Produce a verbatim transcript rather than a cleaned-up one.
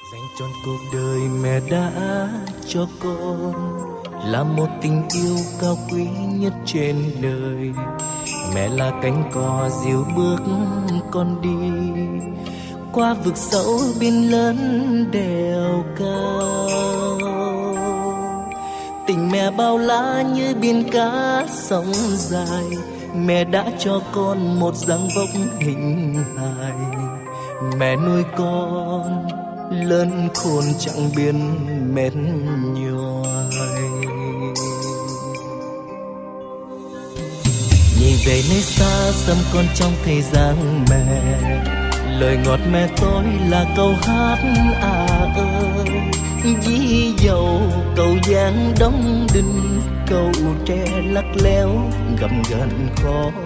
Dành trọn cuộc đời mẹ đã cho con là một tình yêu cao quý nhất trên đời. Mẹ là cánh cò dìu bước con đi qua vực sâu biển lớn đèo cao. Tình mẹ bao la như biển cả sóng dài. Mẹ đã cho con một dáng vóc hình hài. Mẹ nuôi con lớn khôn chẳng biết mệt nhoài. Nhìn về nơi xa xăm con trong thời gian mẹ. Lời ngọt mẹ tôi là câu hát à ơi. Dí dầu cầu giang đóng đinh, cầu tre lắc léo gầm gần khó